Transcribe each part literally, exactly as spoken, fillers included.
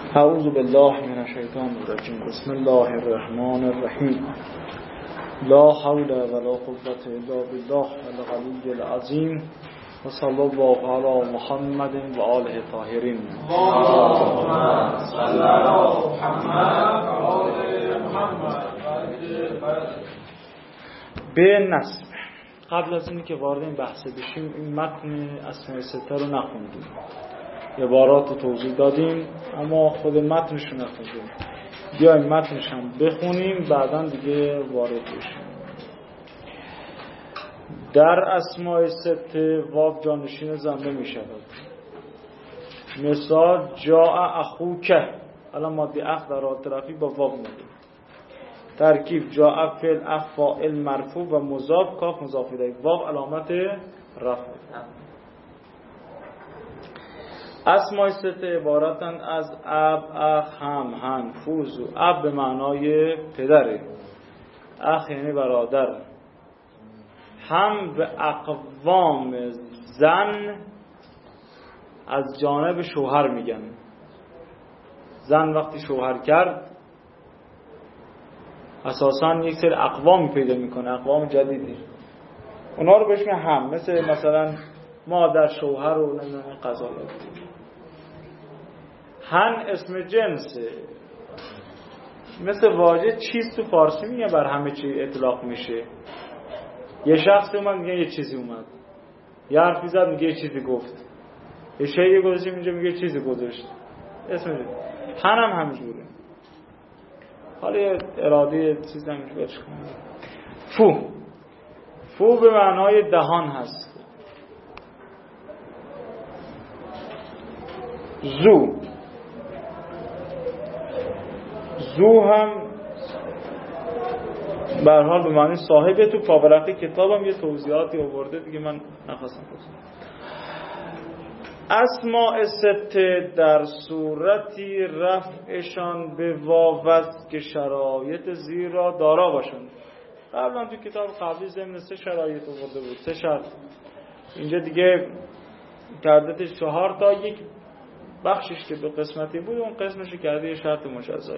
اعوذ بالله من الشیطان الرجیم. بسم الله الرحمن الرحیم. لا حول ولا قوة الا بالله العلی العظیم. و صلی الله علی محمد و آله الطاهرین. اللهم صل علی محمد و آل محمد. به نصب. قبل از اینکه وارد این بحث بشیم این متن اسماء سته رو نخوندیم، عبارات رو توضیح دادیم اما خود متنش رو نخوندیم. بیایم متنش هم بخونیم بعداً دیگه وارد بشیم. در اسماء سته واو جانشین ضمه می شود. مثال جاء اخوک، الان ماده اخ در حالت رفعی با واو اومده. ترکیب جاء فعل اخ فاعل مرفوع و مضاف کاف مضاف الیه، واو علامت رفع. اسماء سته عبارتند از اب، اخ، هم، هن، فوز. اب به معنای پدره، اخ یعنی برادر، هم به اقوام زن از جانب شوهر میگن. زن وقتی شوهر کرد اساساً یک سری اقوام پیدا میکنه، اقوام جدیدی، اونا رو بهش میگن هم. مثل مثلا مادر شوهر و نمیدونم قضاوت. هن اسم جنسه، مثل واژه چیز تو فارسی میگه بر همه چی اطلاق میشه. یه شخص اومد میگه یه چیزی اومد، یه حرفی زد میگه یه چیزی گفت، یه شیء گذاشت اینجا میگه یه چیزی گذاشت، اسم جنس. هن هم همینجوره. حالا یه اراده چیز همینجوره برش کنم. فو فو به معنای دهان هست. زو زو هم به هر حال به معنی صاحب. تو پاورقی کتابم یه توضیحاتی آورده دیگه من نخواستم بگم. اسماء سته در صورتی رفعشان به واو است که شرایط زیر را دارا باشند. قبلا تو کتاب قبلی ضمن سه شرایط آورده بود، سه شرط. اینجا دیگه کردتش چهار تا، یک بخشش که به قسمتی بود اون قسمش کرده یه شرط مجزایی.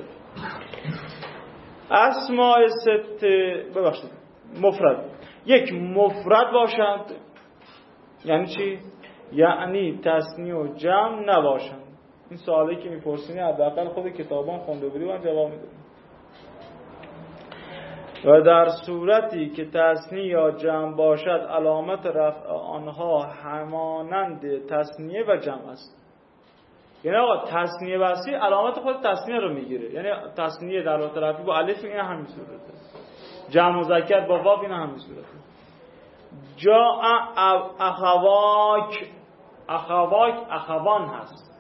اسماء سته ببخشید مفرد، یک مفرد باشند یعنی چی؟ یعنی تثنیه و جمع نباشند. این سوالی که میپرسینی حداقل خود کتابان خونده بودی من جواب میدم. و در صورتی که تثنیه یا جمع باشد علامت رفع آنها همانند تثنیه و جمع است. یعنی آقا تثنیه بسی علامت خود تثنیه رو میگیره، یعنی تثنیه در حالت رفعی با الف این همین صورته، جمع مذکر با واو این همین صورته. جاء اخواک، اخواک اخوان هست،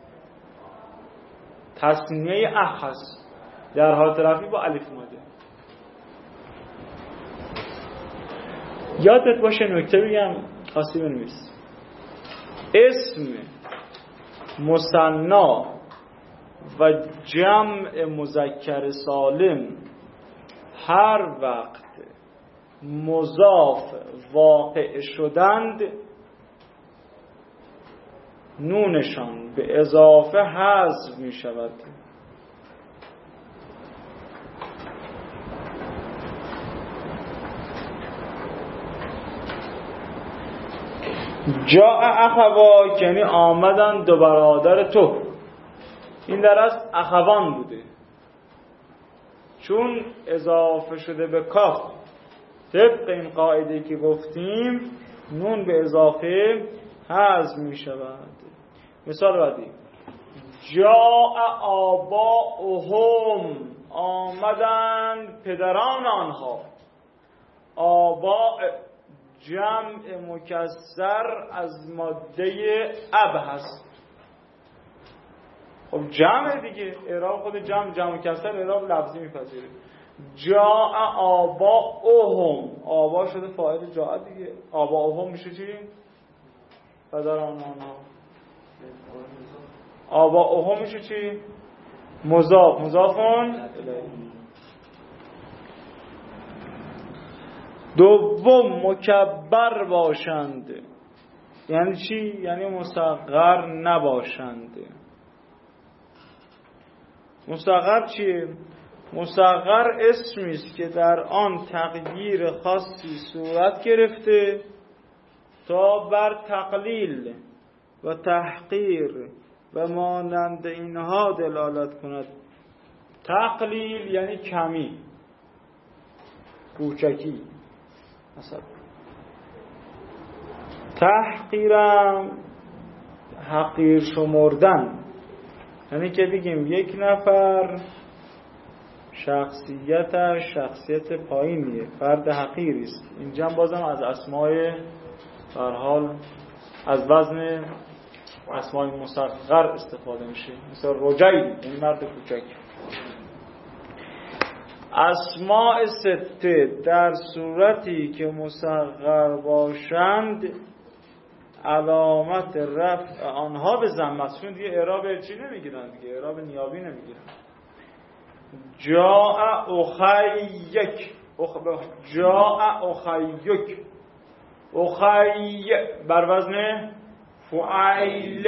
تثنیه اخ هست، در حالت رفعی با الف اومده. یادت باشه نکته بگم خاصی بنویس. اسم مثنا و جمع مذکر سالم هر وقت مضاف واقع شدند نونشان به اضافه حذف می شود. جاء اخواک یعنی آمدن دو برادر تو. این در از اخوان بوده، چون اضافه شده به کاف طبق این قاعده که گفتیم نون به اضافه حذف می شود. مثال بعدی جاء آباؤهم، آمدن پدران آنها. آباء جمع مکسر از ماده اب هست. خب جمع دیگه، اعراب خود جمع جمع مکسر اعراب لفظی میپذیره. جاء آباؤهم، آبا شده فاعل جاء دیگه، آباؤهم میشه چی؟ پدران آنها. آباؤهم میشه چی؟ مضاف، مضافون الیه. دوم مکبر باشند یعنی چی؟ یعنی مصغر نباشند. مصغر چیه؟ مصغر اسمی است که در آن تغییر خاصی صورت گرفته تا بر تقلیل و تحقیر و مانند اینها دلالت کند. تقلیل یعنی کمی، کوچکی مثلا. تحقیرم حقیر شمردن، یعنی که بگیم یک نفر شخصیتش شخصیت پایینیه، فرد حقیری است. اینجا بازم از اسمای در حال از وزن اسمای مصغر استفاده میشه، مثل رجیل این مرد کوچک. اسماء سته در صورتی که مصغر باشند علامت رفع آنها به ضمه است. چون دیگه اعراب چی نمیگیرن دیگه، اعراب نیابی نمیگیرن. جاء اخیک، جاء اخیک، اخی بر وزن فعیل.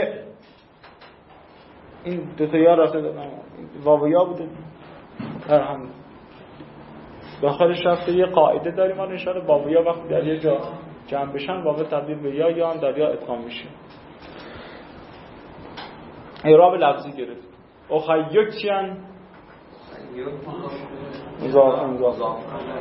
این دو تا یا رفته دادم، واو یا بوده هم داخلش رفته. یه قاعده داریم ما نشاره واو یا وقتی در یه جا جمع بشن واو تبدیل به یا یا در یا ادغام میشه. اعراب لفظی گرفت. اخیک چیان؟ مضاف مضاف.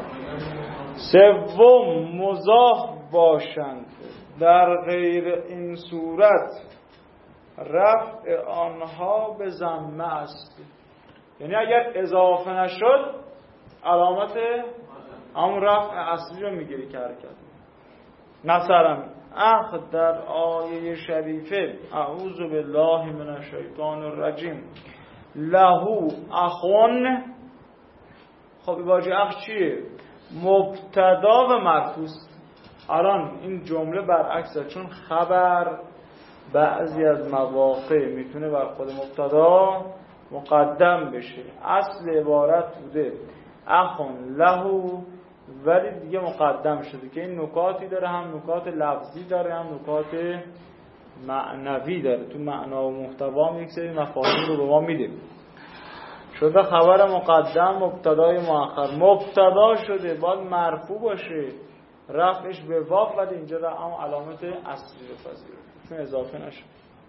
سوم مضاف باشند، در غیر این صورت رفع آنها به ضمه است. یعنی اگر اضافه نشد علامت همون رفع اصلی رو میگیری که حرکت. مثلا اخ در آیه شریفه اعوذ بالله من الشیطان الرجیم لهو اخون، خب واژه اخ چیه؟ مبتدا و مرفوع. الان این جمله برعکسه، چون خبر بعضی از مواقع میتونه بر خود مبتدا مقدم بشه. اصل عبارت بوده اخون لهو، ولی دیگه مقدم شده که این نکاتی داره، هم نکات لفظی داره هم نکات معنوی داره. تو معنا و محتوا یک سری مفاهیم رو به ما میده. شده خبر مقدم مبتدای مؤخر، مبتدا شده باید مرفوع باشه، رفعش به واو، ولی اینجا در هم علامت اصلی رو پذیره چون اضافه نشد.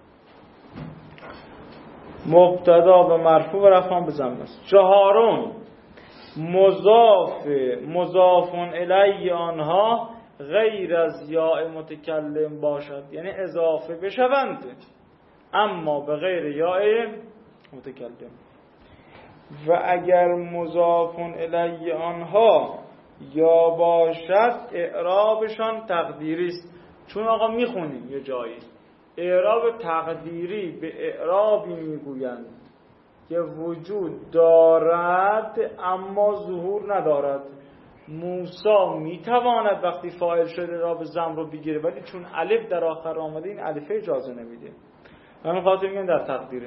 مبتدا و مرفوع و رفع هم به ضمه است. چهارم مضاف مضافون الیه آنها غیر از یاء متکلم باشد، یعنی اضافه بشوند اما به غیر یاء متکلم. و اگر مضافون الیه آنها یا باشد اعرابشان تقدیری است. چون آقا میخونیم یه جایی اعراب تقدیری به اعرابی میگویند که وجود دارد اما ظهور ندارد. موسی میتواند وقتی فاعل شده را به ضم رو بگیره، ولی چون الف در آخر آمده این الفه اجازه نمیده. همین خاطر میگن در تقدیره.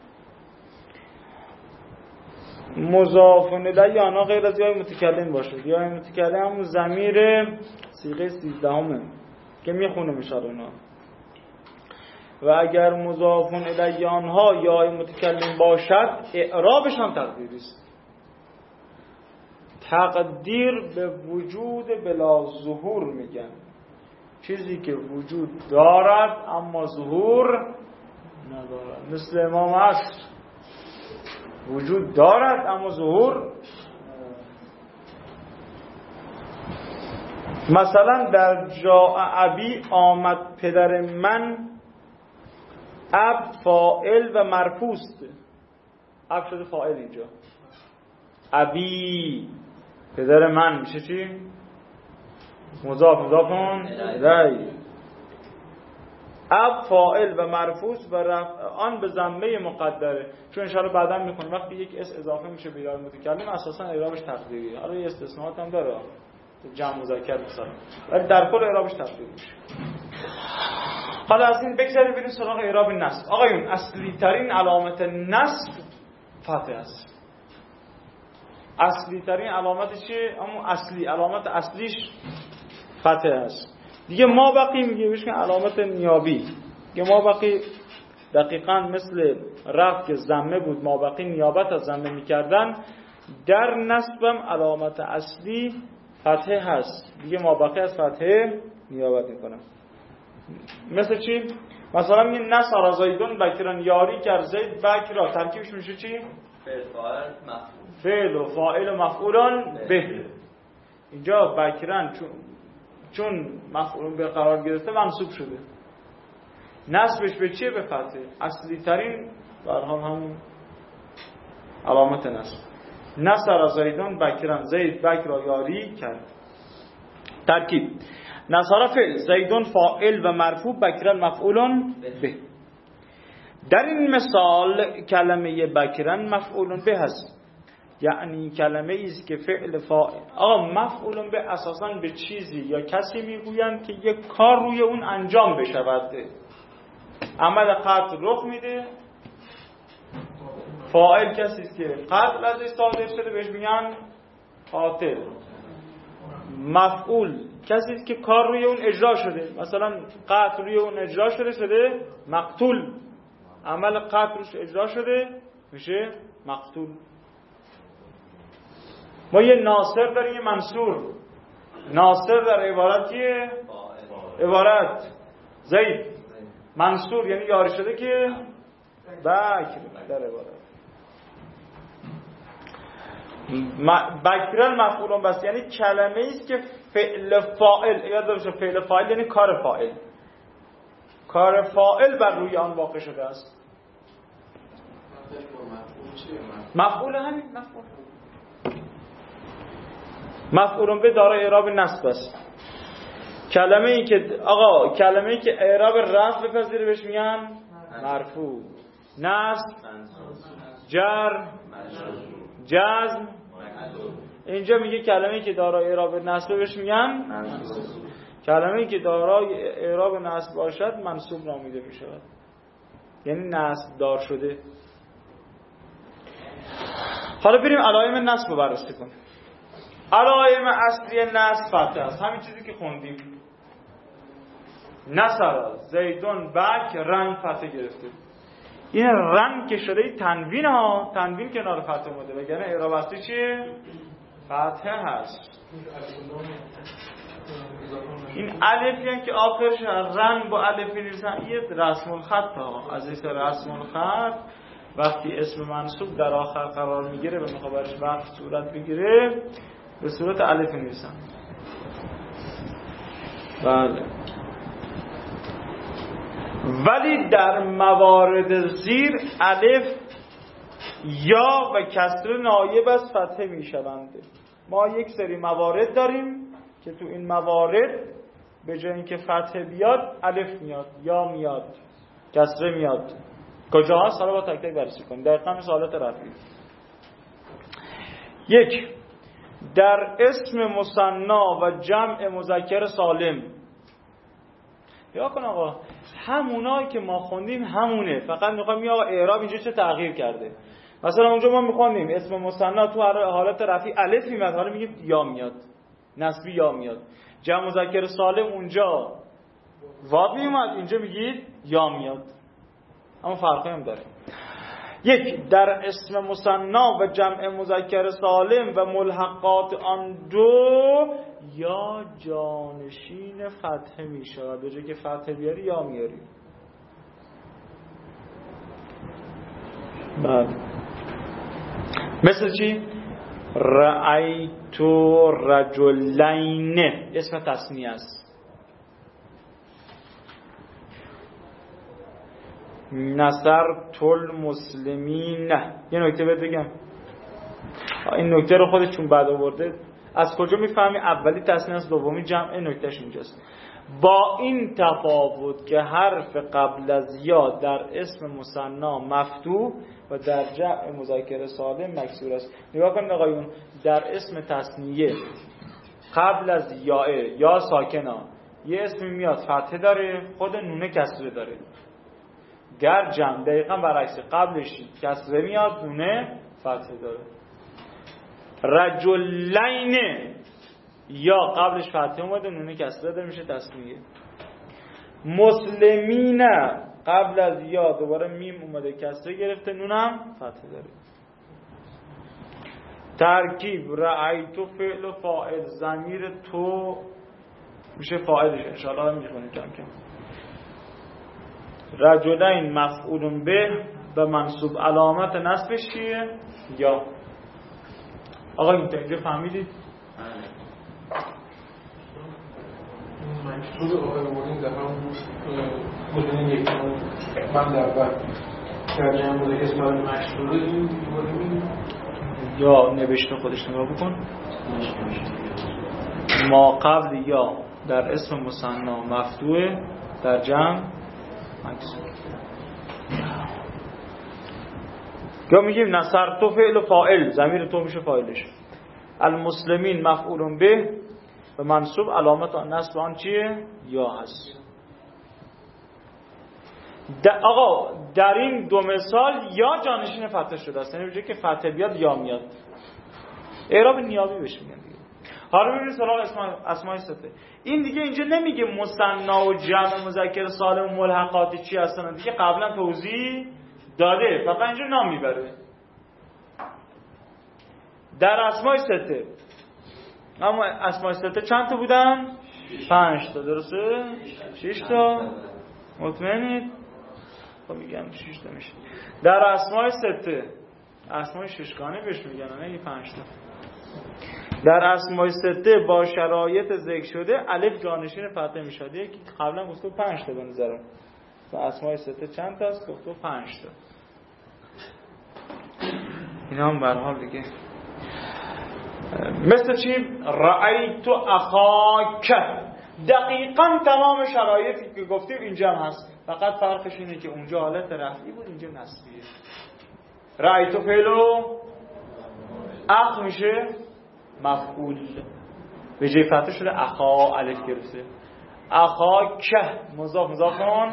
مضاف الیه آنها غیر از یای متکلم باشه. یای متکلم همون ضمیر صیغه سیزدهمه که میخونه میشه اونا. و اگر مضاف الیه آنها یای متکلم باشد اعرابش هم تقدیری است. تقدیر به وجود بلا ظهور میگن، چیزی که وجود دارد اما ظهور ندارد. مثل امام عصر وجود دارد اما ظهور. مثلا در جاء ابی آمد پدر من، اب فاعل و مرفوع است. اب شده فاعل اینجا. ابی پدر من میشه چی؟ مضاف مضافون الیه. اب فاعل و مرفوع و رفع آن به ضمه مقدره. چون ان شاءالله بعدا میخونیم وقتی یک اسم اضافه میشه به یای متکلم اساسا اعرابش تقدیریه. حالا یه استثناءات هم داره، جمع مذکر مثلا، ولی در کل اعرابش تقدیری میشه. حالا از این بگذاریم بریم سراغ اعراب نصب. آقایون اصلی ترین علامت نصب فتحه است. اصلی ترین علامت چیه؟ اما اصلی علامت اصلیش فتحه است. دیگه ما بقی میگه بهش علامت نیابی. دیگه ما بقی دقیقاً مثل رفع که ضمه بود مابقی نیابت از ضمه میکردن، در نصبم علامت اصلی فتحه هست دیگه، مابقی از فتحه نیابت میکنم. مثل چی؟ مثلا میگه نصر زیدون بکرن، یاری کرد زید بکرا، ترکیبش میشه چی؟ فعل و فاعل و مفعولان به. اینجا بکرن چون چون مفعول به قرار گرفته منصوب شده، نصبش به چیه؟ به فتحه. اصلی ترین برحال همون علامت نصب. نصر زیدون بکرن، زید بکرا یاری کرد. ترکیب نصر فعل، زیدون فاعل و مرفوع، بکرن مفعولون به. در این مثال کلمه بکرن مفعولون به هست، یعنی کلمه ایست که فعل فاعل. آقا مفعولون به اساساً به چیزی یا کسی میگویند که یک کار روی اون انجام بشود، عمل قتل رخ میده. فاعل کسی است که قتل ازش صادر شده بهش میگن قاتل. مفعول کسی است که کار روی اون اجرا شده، مثلا قتل روی اون اجرا شده شده مقتول، عمل قتل روش اجرا شده میشه مقتول. ما یه ناصر داریم یه منصور. ناصر در عبارت چیه؟ عبارت زید. منصور یعنی یاری شده که بکر در عبارت. بکرن مفعولون بس یعنی کلمه ایست که فعل فاعل، یاد باشه فعل فاعل یعنی کار فاعل، کار فاعل بر روی آن واقع شده است. مفعول همین مفعول مفعولون به دارای اعراب نصب است. کلمه ای که آقا کلمه ای که اعراب رفع بپذیره بهش میگن مرفوع، نصب، جر، جزم. اینجا میگه کلمه ای که دارای اعراب نصب بهش میگن، کلمه ای که دارای اعراب نصب باشد منصوب نامیده میشود، یعنی نصب دار شده. حالا بریم علائم نصب رو بررسی کنیم. علائم اصلی نصب فتحه است، همین چیزی که خوندیم. نصر زیدون بک رن فتحه گرفته. این رن که شده تنوین ها، تنوین کنار فتحه اومده، وگرنه اعراب اصلی چیه؟ فتحه هست. این الفی هم که آخرش رن با الفی نیستن، یه رسم الخط ها. از این رسم الخط وقتی اسم منصوب در آخر قرار میگیره و میخواد برش وقت صورت بگیره به صورت الف نیستن. بله. ولی در موارد زیر الف یا و کسر نایب از فتحه میشوند. ما یک سری موارد داریم که تو این موارد به جای اینکه فتحه بیاد الف میاد، یا میاد، کسره میاد. کجا هست؟ حالا با تک تک بررسی کنیم. دقیقاً مثل حالت رفعی. یک، در اسم مثنا و جمع مذکر سالم. یا کن آقا همونایی که ما خوندیم همونه، فقط میخوایم یا اعراب اینجا چه تغییر کرده. مثلا اونجا ما میخوندیم اسم مثنا تو حالت رفعی الف میاد، حالا میگیم یا میاد، نسبی یا میاد. جمع مذکر سالم اونجا واو میومد، اینجا میگید یا میاد. اما فرقی هم داره. یک، در اسم مثنا و جمع مذکر سالم و ملحقات آن دو یا جانشین فتحه می شود. به جای که فتحه بیاری یا میاری. بله. مثل چی؟ رأیتو رجلین، اسم تثنیه است. نصر تل مسلمین. یه نکته بهت بگم، این نکته رو خودش چون بعد آورده. از کجا میفهمی اولی تثنیه است دومی جمع؟ این نکتهش اینجاست. با این تفاوت که حرف قبل از یا در اسم مثنا مفتوح و در جمع مذکر سالم مکسور است. نگاه کنید آقایون، در اسم تثنیه قبل از یا یا ساکنا یه اسمی میاد فتحه داره، خود نونه کسره داره. گر جمع دقیقا برعکس، قبلش کسره میاد نونه فتحه داره. رجلین یا قبلش فتحه اومده نونه کسره داره میشه تثنیه. مسلمین قبل از یا دوباره میم اومده کسره گرفته، نونم فتحه داره. ترکیب رأیتو فعل و فاعل، ضمیر تو میشه فاعلش، انشاءالله میخونیم کم کم. رجلین مفعول به به منصوب، علامت نصبش چیه؟ یا. آقا اینجا فهمیدید؟ مشهور آقای مولین در هم مولین یک من در بعد در جمع بوده اسم مشهور این مولین یا نوشته خودش نگاه بکن. ما قبل یا در اسم مثنی مفتوح در جمع مکسور. یا میگیم نصر تو فعل و فاعل، ضمیر تو میشه فاعلش. المسلمین مفعول به و منصوب، علامت نصب آن چیه؟ یا هست. آقا در این دو مثال یا جانشین فتح شده است، یعنی که فتح بیاد یا میاد. اعراب نیابی بهش میگن دیگه. حالا ببینید سراغ اسماء اسماء سته. این دیگه اینجا نمیگه مثنا و جمع مذکر سالم و ملحقاتی چی هستن، دیگه قبلا توضیح داده، فقط اینجا نام میبره. در اسماء سته، اما اسماء سته چند تا بودن؟ پنج تا، درسته؟ شش تا. مطمئنید؟ خب میگم شش تا میشه. در اسماء سته، اسماء ششگانه بهش میگن، نه این پنج تا. در اسماء سته با شرایط ذکر شده الف جانشین فتحه میشد. که قبلا گفتم پنج تا بنظرم. و اسماء سته چند تا است؟ گفتم پنج تا. اینا هم به هر حال دیگه مثل چی؟ رأیت اخاک، دقیقاً تمام شرایطی که گفتیم اینجا هم هست، فقط فرقش اینه که اونجا حالت رفعی بود، اینجا نصبیه. رأیت فعلو اخ میشه مفعول، به جای فتحه شده اخا، الف گرفته. اخاک مضاف مضاف کن.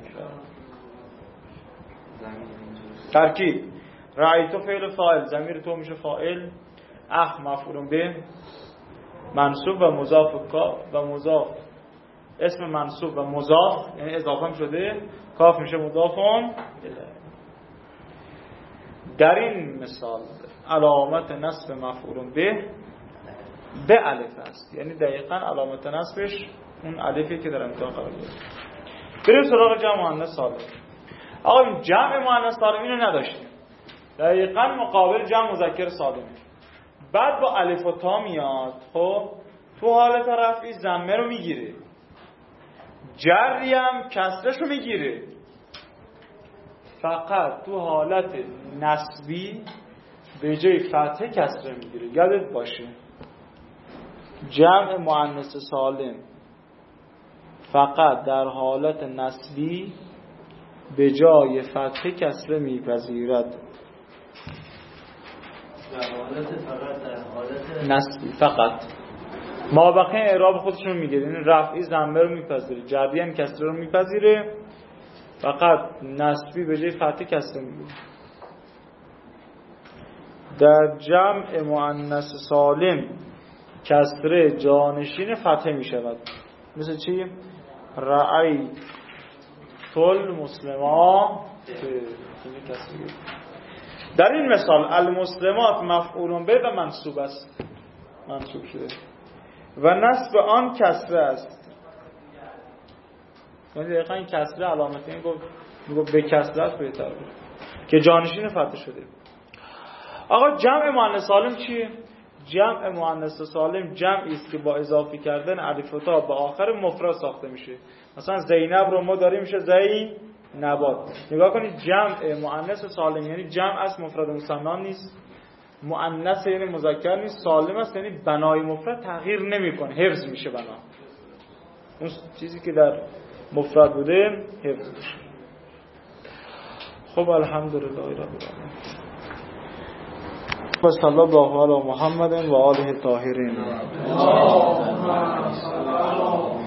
ترکیب رأیت فعل فاعل، ضمیر تو میشه فاعل، اخ مفعول به منصوب و مضاف و مضاف، اسم منصوب و مضاف یعنی اضافه شده، کاف میشه مضافون. در این مثال علامت نصب مفعول به به الف است، یعنی دقیقاً علامت نصبش اون الفی که در امتحان قرار گرفته. بریم سراغ جمع مؤنث سالم. آقا این جمع مؤنث سالم اینو نداشتیم، دقیقاً مقابل جمع مذکر سالمه. بعد با الف و تا میاد، خب تو حالت رفعی ضمه رو میگیره، جری هم کسرش رو میگیره، فقط تو حالت نصبی به جای فتحه کسره میگیره. یادت باشه جمع مؤنث سالم فقط در حالت نصبی به جای فتحه کسره میپذیرد. نصبی فقط، ما بقیه اعراب خودشون میگه، یعنی رفعی ضمه رو میپذیره، جری هم کسره رو میپذیره، فقط نصبی به جای فتحه کسره میگیره. در جمع مؤنث سالم کسره جانشین فتحه میشود. مثل چی؟ رأیت المسلمات. در این مثال المسلمات مفعول به و منصوب است، منصوب شده و نصب آن کسره است. یعنی دقیقا این کسره علامت این گفت میگفت به کسره است بهتر بود که جانشین فتحه شده. آقا جمع مؤنث سالم چیه؟ جمع مؤنث سالم جمعی است که با اضافه کردن الف و تا به آخر مفرد ساخته میشه. مثلا زینب رو ما داریم میشه زی نبات. نگاه کنید جمع مؤنث سالم یعنی جمع است، مفرد مثنی نیست، مؤنث یعنی مذکر نیست، سالم است یعنی بنای مفرد تغییر نمیکنه، حفظ میشه بنا. اون چیزی که در مفرد بوده حفظ میشه. خب الحمدلله رب العالمین. و صلی الله علی محمد و آله الطاهرین.